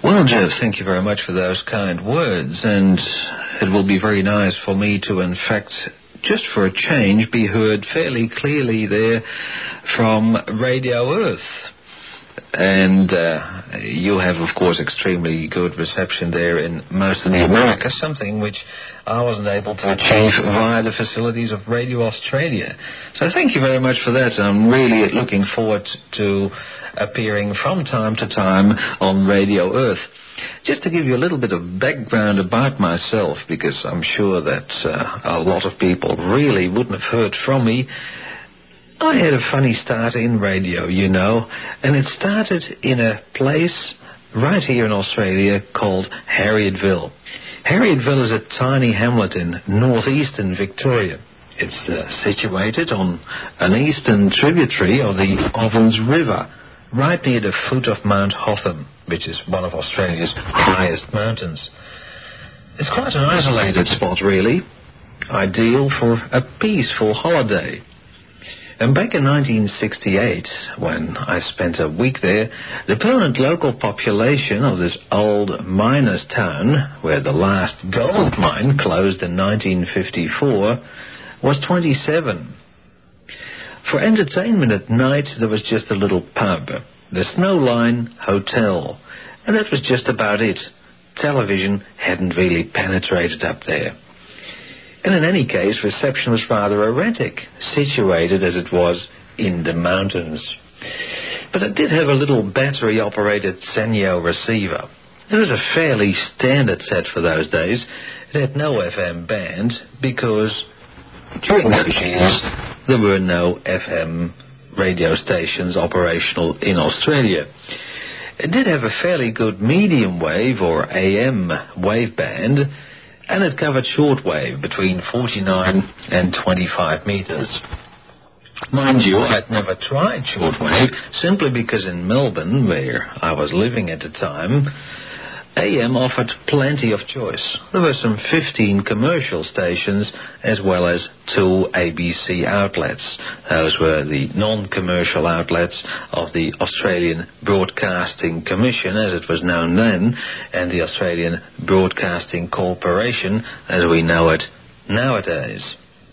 Well, Jeff, thank you very much for those kind words, and it will be very nice for me to, in fact, just for a change, be heard fairly clearly there from Radio Earth. And you have, of course, extremely good reception there in most of the Americas, something which I wasn't able to achieve via the facilities of Radio Australia. So thank you very much for that. I'm really looking forward to appearing from time to time on Radio Earth. Just to give you a little bit of background about myself, because I'm sure that a lot of people really wouldn't have heard from me. I had a funny start in radio, you know, and it started in a place right here in Australia called Harrietville. Harrietville is a tiny hamlet in northeastern Victoria. It's situated on an eastern tributary of the Ovens River, right near the foot of Mount Hotham, which is one of Australia's highest mountains. It's quite an isolated spot, really, ideal for a peaceful holiday. And back in 1968, when I spent a week there, the permanent local population of this old miners' town, where the last gold mine closed in 1954, was 27. For entertainment at night, there was just a little pub, the Snowline Hotel, and that was just about it. Television hadn't really penetrated up there. And in any case, reception was rather erratic, situated as it was in the mountains. But it did have a little battery-operated Sanyo receiver. It was a fairly standard set for those days. It had no FM band because during those years there were no FM radio stations operational in Australia. It did have a fairly good medium wave or AM wave band, and it covered shortwave between 49 and 25 meters. Mind you, I'd never tried shortwave simply because in Melbourne, where I was living at the time, AM offered plenty of choice. There were some 15 commercial stations as well as 2 ABC outlets. Those were the non-commercial outlets of the Australian Broadcasting Commission, as it was known then, and the Australian Broadcasting Corporation, as we know it nowadays.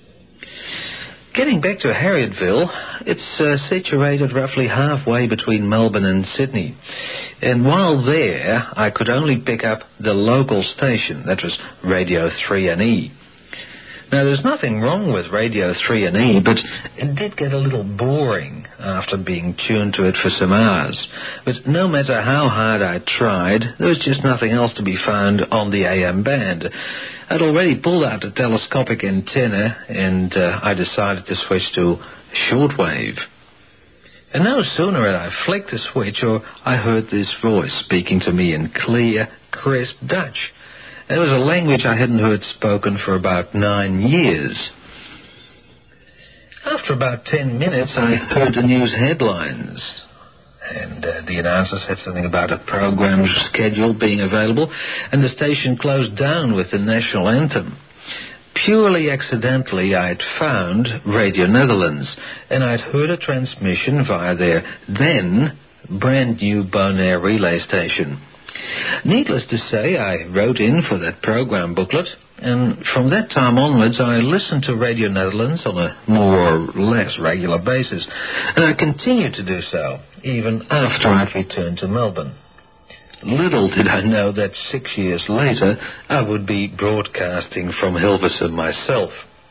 Getting back to Harrietville, it's situated roughly halfway between Melbourne and Sydney. And while there, I could only pick up the local station, that was Radio 3NE. Now, there's nothing wrong with Radio 3NE, but it did get a little boring after being tuned to it for some hours. But no matter how hard I tried, there was just nothing else to be found on the AM band. I'd already pulled out the telescopic antenna, and I decided to switch to shortwave. And no sooner had I flicked the switch, or I heard this voice speaking to me in clear, crisp Dutch. It was a language I hadn't heard spoken for about 9 years. After about 10 minutes, I heard the news headlines. And the announcer said something about a program schedule being available, and the station closed down with the national anthem. Purely accidentally, I'd found Radio Netherlands, and I'd heard a transmission via their then brand new Bonaire relay station. Needless to say, I wrote in for that program booklet, and from that time onwards I listened to Radio Netherlands on a more or less regular basis, and I continued to do so, even after I'd returned to Melbourne. Little did I know that 6 years later I would be broadcasting from Hilversum myself.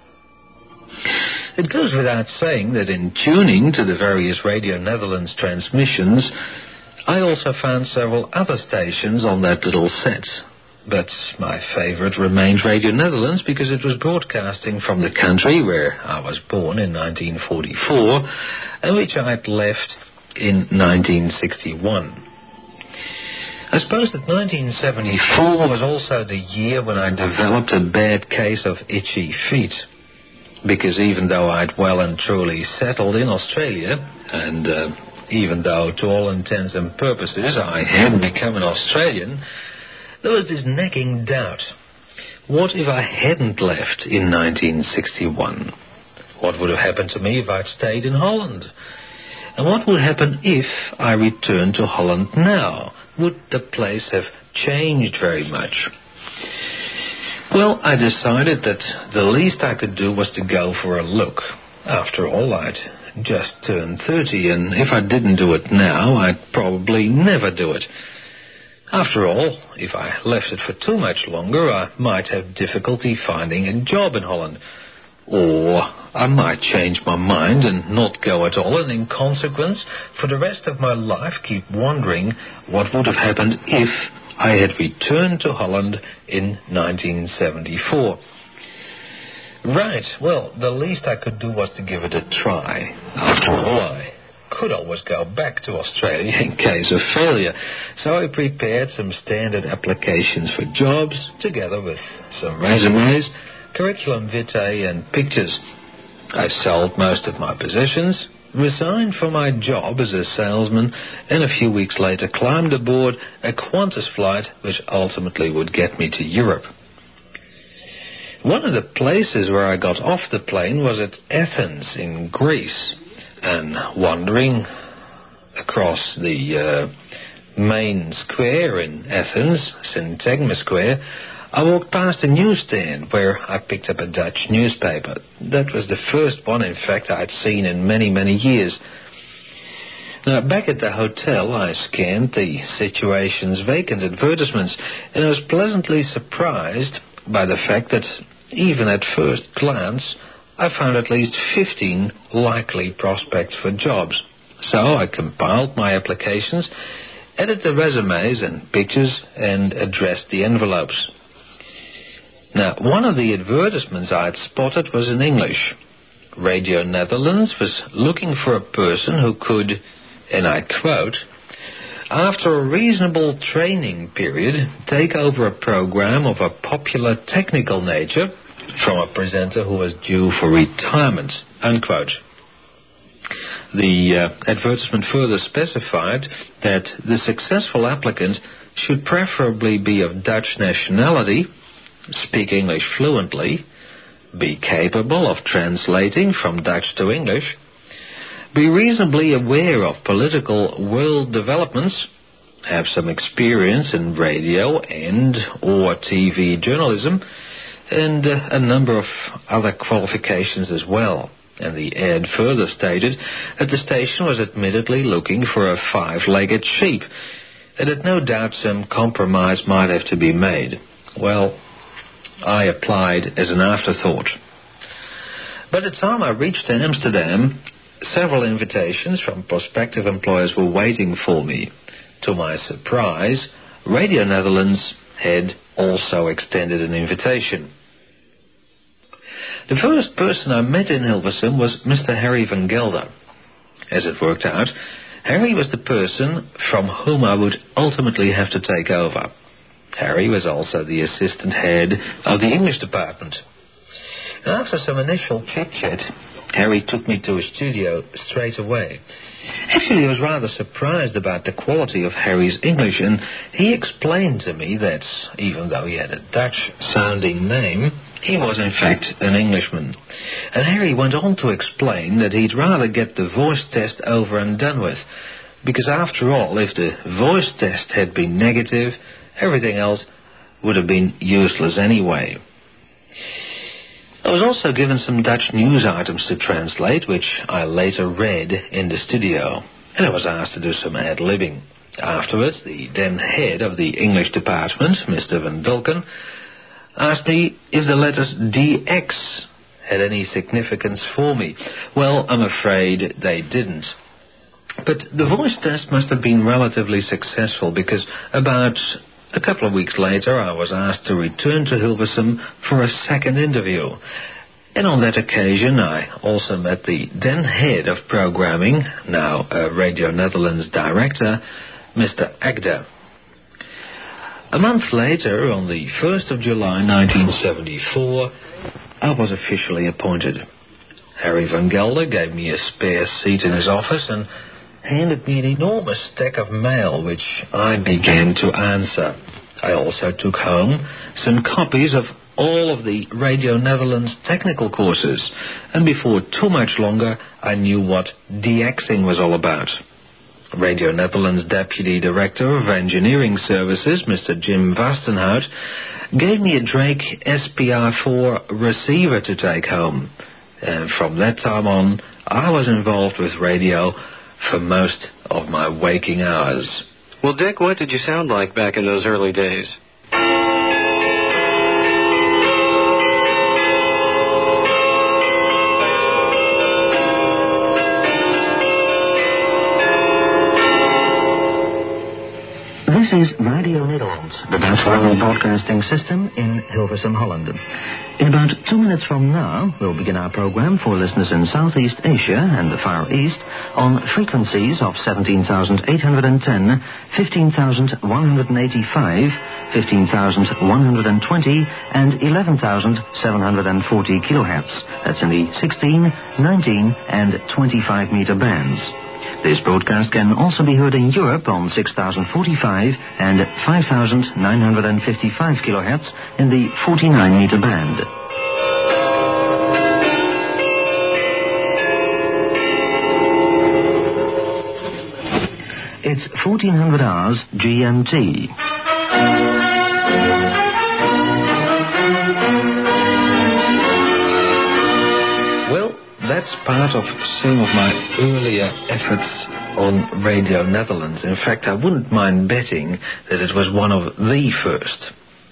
It goes without saying that in tuning to the various Radio Netherlands transmissions, I also found several other stations on that little set. But my favourite remained Radio Netherlands because it was broadcasting from the country where I was born in 1944 and which I'd left in 1961. I suppose that 1974 was also the year when I developed a bad case of itchy feet. Because even though I'd well and truly settled in Australia, and even though to all intents and purposes I had become an Australian, there was this nagging doubt. What if I hadn't left in 1961? What would have happened to me if I'd stayed in Holland? And what would happen if I returned to Holland now, would the place have changed very much? Well, I decided that the least I could do was to go for a look. After all, I'd just turned 30, and if I didn't do it now, I'd probably never do it. After all, if I left it for too much longer, I might have difficulty finding a job in Holland. Or I might change my mind and not go at all, and in consequence, for the rest of my life, keep wondering what would have happened if I had returned to Holland in 1974. Right, well, the least I could do was to give it a try. After all, I could always go back to Australia in case of failure. So I prepared some standard applications for jobs, together with some resumes, curriculum vitae and pictures. I sold most of my possessions, resigned from my job as a salesman, and a few weeks later climbed aboard a Qantas flight which ultimately would get me to Europe. One of the places where I got off the plane was at Athens in Greece, and wandering across the main square in Athens, Syntagma Square, I walked past a newsstand where I picked up a Dutch newspaper. That was the first one, in fact, I'd seen in many, many years. Now, back at the hotel, I scanned the situation's vacant advertisements, and I was pleasantly surprised by the fact that, even at first glance, I found at least 15 likely prospects for jobs. So I compiled my applications, edited the resumes and pictures, and addressed the envelopes. Now, one of the advertisements I had spotted was in English. Radio Netherlands was looking for a person who could, and I quote, "After a reasonable training period, take over a program of a popular technical nature from a presenter who was due for retirement," unquote. The advertisement further specified that the successful applicant should preferably be of Dutch nationality, speak English fluently, be capable of translating from Dutch to English, be reasonably aware of political world developments, have some experience in radio and or TV journalism, and a number of other qualifications as well. And the ad further stated that the station was admittedly looking for a 5-legged sheep, and that no doubt some compromise might have to be made. Well, I applied as an afterthought. By the time I reached Amsterdam, several invitations from prospective employers were waiting for me. To my surprise, Radio Netherlands had also extended an invitation. The first person I met in Hilversum was Mr. Harry van Gelder. As it worked out, Harry was the person from whom I would ultimately have to take over. Harry was also the assistant head of the English department. And after some initial chit-chat, Harry took me to his studio straight away. Actually, I was rather surprised about the quality of Harry's English, and he explained to me that, even though he had a Dutch-sounding name, he was in fact an Englishman. And Harry went on to explain that he'd rather get the voice test over and done with, because after all, if the voice test had been negative, everything else would have been useless anyway. I was also given some Dutch news items to translate, which I later read in the studio, and I was asked to do some ad-libbing. Afterwards, the then head of the English department, Mr. Van Dulken, asked me if the letters DX had any significance for me. Well, I'm afraid they didn't. But the voice test must have been relatively successful, because about a couple of weeks later I was asked to return to Hilversum for a second interview. And on that occasion I also met the then head of programming, now Radio Netherlands director, Mr. Agda. A month later, on the 1st of July 1974, I was officially appointed. Harry van Gelder gave me a spare seat in his office and handed me an enormous stack of mail, which I began to answer. I also took home some copies of all of the Radio Netherlands technical courses, and before too much longer I knew what DXing was all about. Radio Netherlands Deputy Director of Engineering Services, Mr. Jim Vastenhout, gave me a Drake SPR4 receiver to take home. And from that time on, I was involved with radio for most of my waking hours. Well, Dick, what did you sound like back in those early days? This is Radio Nederland, the Dutch Royal Broadcasting System in Hilversum, Holland. In about 2 minutes from now, we'll begin our program for listeners in Southeast Asia and the Far East on frequencies of 17,810, 15,185, 15,120 and 11,740 kilohertz. That's in the 16, 19 and 25 meter bands. This broadcast can also be heard in Europe on 6,045 and 5,955 kilohertz in the 49 meter band. It's 1400 hours GMT. That's part of some of my earlier efforts on Radio Netherlands. In fact, I wouldn't mind betting that it was one of the first.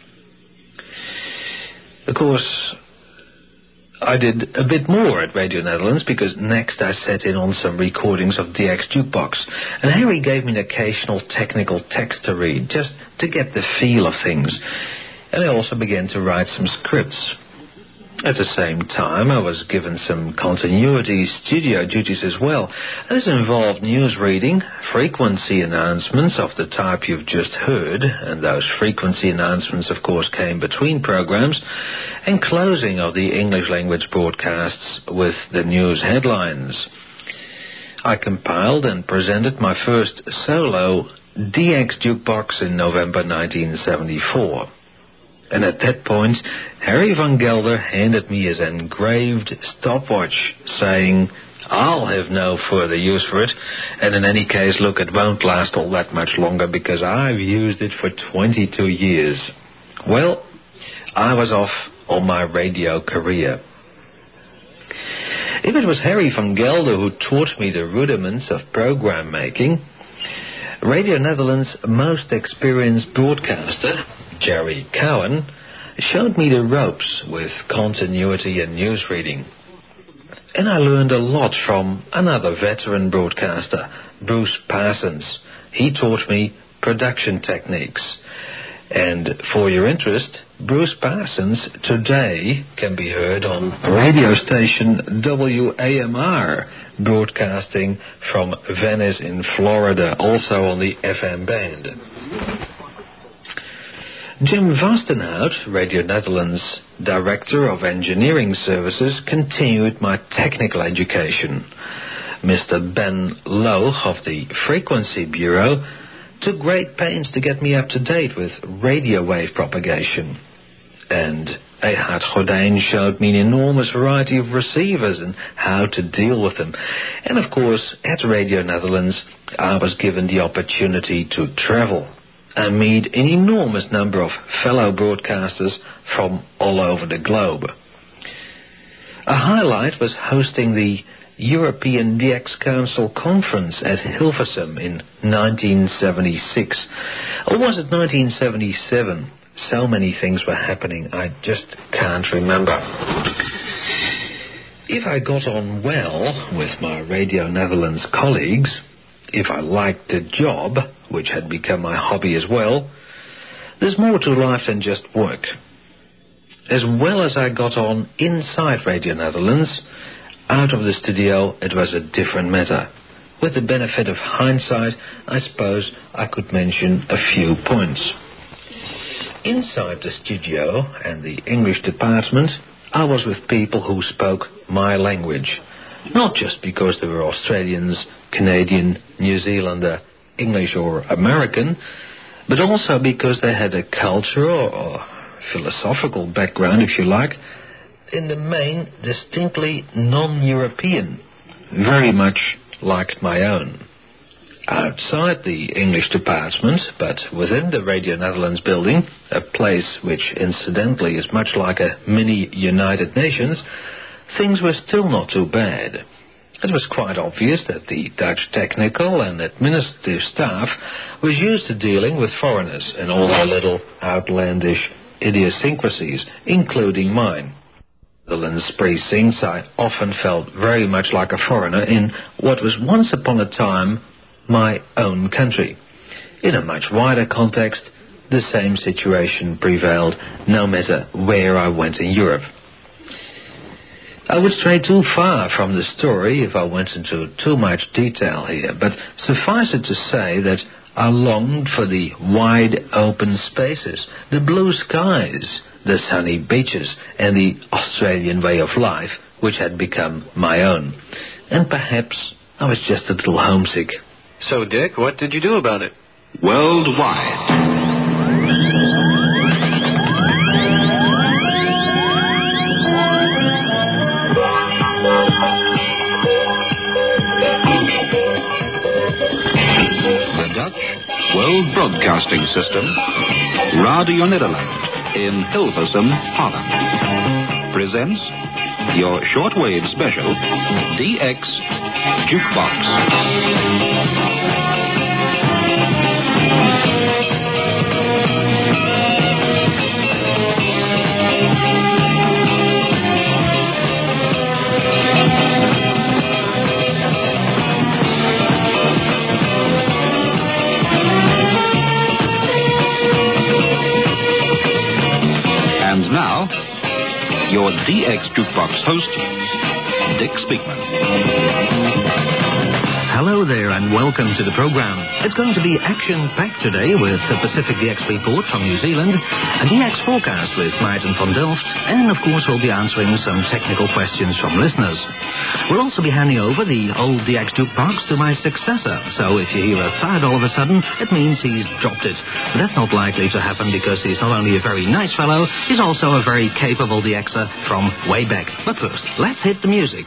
Of course, I did a bit more at Radio Netherlands because next I set in on some recordings of DX Jukebox. And Harry gave me an occasional technical text to read, just to get the feel of things. And I also began to write some scripts. At the same time, I was given some continuity studio duties as well. This involved news reading, frequency announcements of the type you've just heard, and those frequency announcements, of course, came between programs, and closing of the English language broadcasts with the news headlines. I compiled and presented my first solo DX Jukebox in November 1974. And at that point, Harry van Gelder handed me his engraved stopwatch, saying, "I'll have no further use for it, and in any case, look, it won't last all that much longer because I've used it for 22 years. Well, I was off on my radio career. If it was Harry van Gelder who taught me the rudiments of program making, Radio Netherlands' most experienced broadcaster, Jerry Cowan, showed me the ropes with continuity and news reading. And I learned a lot from another veteran broadcaster, Bruce Parsons. He taught me production techniques. And for your interest, Bruce Parsons today can be heard on radio station WAMR, broadcasting from Venice in Florida, also on the FM band. Jim Vastenhout, Radio Netherlands Director of Engineering Services, continued my technical education. Mr. Ben Lowe of the Frequency Bureau took great pains to get me up to date with radio wave propagation. And Ehard Gordijn showed me an enormous variety of receivers and how to deal with them. And of course, at Radio Netherlands, I was given the opportunity to travel and meet an enormous number of fellow broadcasters from all over the globe. A highlight was hosting the European DX Council Conference at Hilversum in 1976. Or was it 1977? So many things were happening, I just can't remember. If I got on well with my Radio Netherlands colleagues, if I liked the job, which had become my hobby as well, there's more to life than just work. As well as I got on inside Radio Netherlands, out of the studio it was a different matter. With the benefit of hindsight, I suppose I could mention a few points. Inside the studio and the English department, I was with people who spoke my language. Not just because they were Australians, Canadian, New Zealander, English or American, but also because they had a cultural or philosophical background, if you like, in the main distinctly non-European, very much like my own. outside the English department, but within the Radio Netherlands building, a place which incidentally is much like a mini United Nations, things were still not too bad. It was quite obvious that the Dutch technical and administrative staff was used to dealing with foreigners and all their little outlandish idiosyncrasies, including mine. The Netherlands precincts, I often felt very much like a foreigner in what was once upon a time my own country. In a much wider context, the same situation prevailed no matter where I went in Europe. I would stray too far from the story if I went into too much detail here, but suffice it to say that I longed for the wide open spaces, the blue skies, the sunny beaches, and the Australian way of life, which had become my own. And perhaps I was just a little homesick. So, Dick, what did you do about it? Worldwide. World Broadcasting System, Radio Nederland in Hilversum, Holland, presents your shortwave special, DX Jukebox. And now, your DX Jukebox host, Dick Speakman. Hello there and welcome to the program. It's going to be action-packed today with the Pacific DX report from New Zealand, a DX forecast with Maarten van Delft, and of course we'll be answering some technical questions from listeners. We'll also be handing over the old DX Jukebox to my successor, so if you hear a thud all of a sudden, it means he's dropped it. But that's not likely to happen because he's not only a very nice fellow, he's also a very capable DXer from way back. But first, let's hit the music.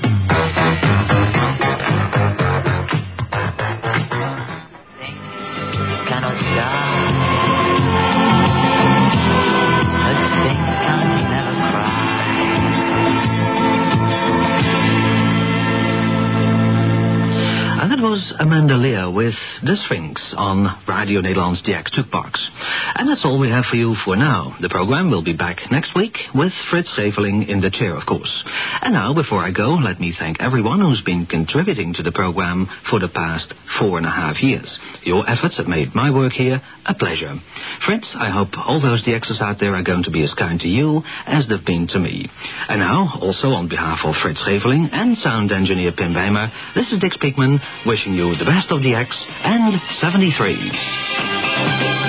That was Amanda Lear with The Sphinx on Radio Nederland's DX Jukebox. And that's all we have for you for now. The program will be back next week with Frits Scheveling in the chair, of course. And now, before I go, let me thank everyone who's been contributing to the program for the past 4.5 years. Your efforts have made my work here a pleasure. Frits, I hope all those DXers out there are going to be as kind to you as they've been to me. And now, also on behalf of Frits Scheveling and sound engineer Pim Weimer, this is Dick Speakman, wishing you the best of DX and 73.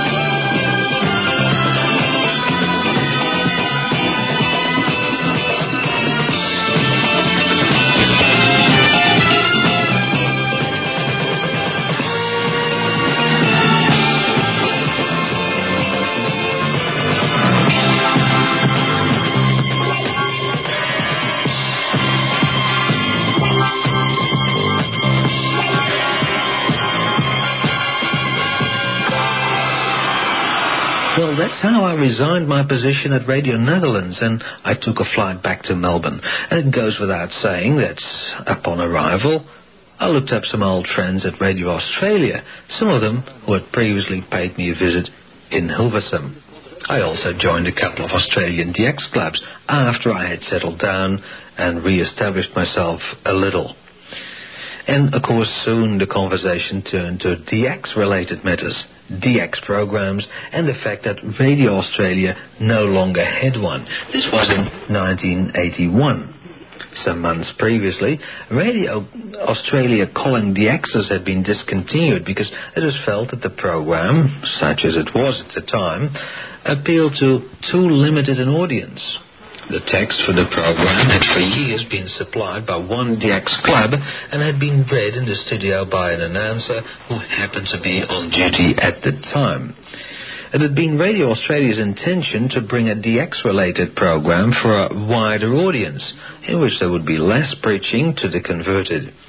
Well, that's how I resigned my position at Radio Netherlands, and I took a flight back to Melbourne. And it goes without saying that upon arrival, I looked up some old friends at Radio Australia, some of them who had previously paid me a visit in Hilversum. I also joined a couple of Australian DX clubs after I had settled down and re-established myself a little. And, of course, soon the conversation turned to DX-related matters, DX programs, and the fact that Radio Australia no longer had one. This was in 1981. Some months previously, Radio Australia Calling DXers had been discontinued because it was felt that the program, such as it was at the time, appealed to too limited an audience. The text for the program had for years been supplied by one DX club and had been read in the studio by an announcer who happened to be on duty at the time. It had been Radio Australia's intention to bring a DX-related program for a wider audience, in which there would be less preaching to the converted.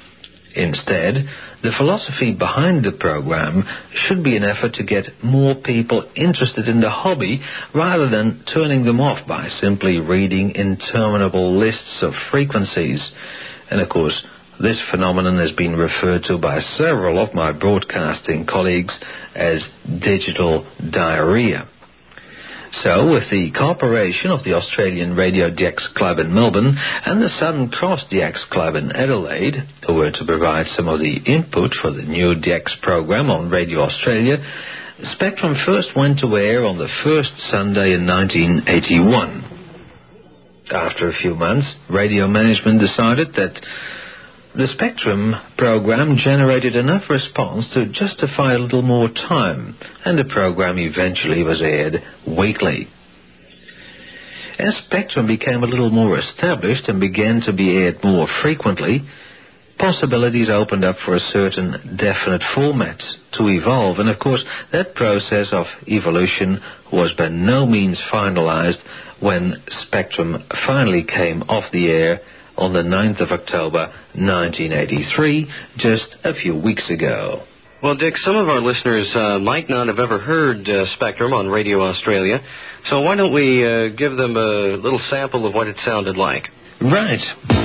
Instead, the philosophy behind the program should be an effort to get more people interested in the hobby rather than turning them off by simply reading interminable lists of frequencies. And of course, this phenomenon has been referred to by several of my broadcasting colleagues as digital diarrhea. So, with the cooperation of the Australian Radio DX Club in Melbourne and the Southern Cross DX Club in Adelaide, who were to provide some of the input for the new DX program on Radio Australia, Spectrum first went to air on the first Sunday in 1981. After a few months, radio management decided that the Spectrum program generated enough response to justify a little more time, and the program eventually was aired weekly. As Spectrum became a little more established and began to be aired more frequently, possibilities opened up for a certain definite format to evolve, and of course that process of evolution was by no means finalized when Spectrum finally came off the air on the 9th of October 1983, just a few weeks ago. Well, Dick, some of our listeners might not have ever heard Spectrum on Radio Australia, so why don't we give them a little sample of what it sounded like? Right.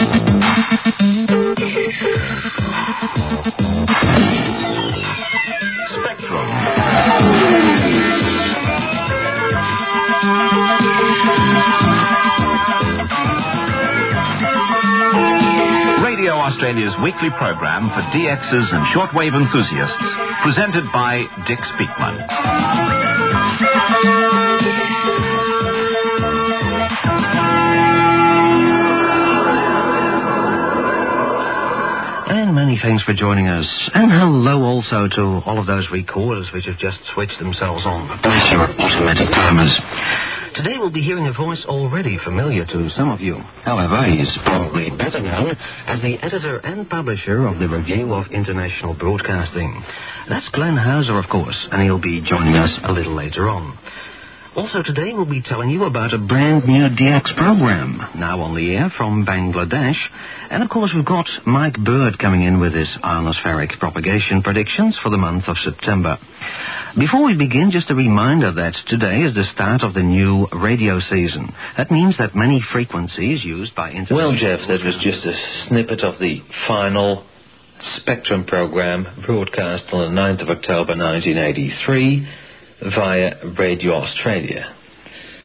Radio Australia's weekly program for DXs and shortwave enthusiasts, presented by Dick Speakman. And many thanks for joining us. And hello also to all of those recorders which have just switched themselves on. Bless your automatic timers. Today we'll be hearing a voice already familiar to some of you. However, he's probably better known as the editor and publisher of the Review of International Broadcasting. That's Glenn Hauser, of course, and he'll be joining us a little later on. Also today we'll be telling you about a brand new DX program, now on the air from Bangladesh. And of course we've got Mike Bird coming in with his ionospheric propagation predictions for the month of September. Before we begin, just a reminder that today is the start of the new radio season. That means that many frequencies used by international... Well, Jeff, that was just a snippet of the final Spectrum program broadcast on the 9th of October 1983 via Radio Australia.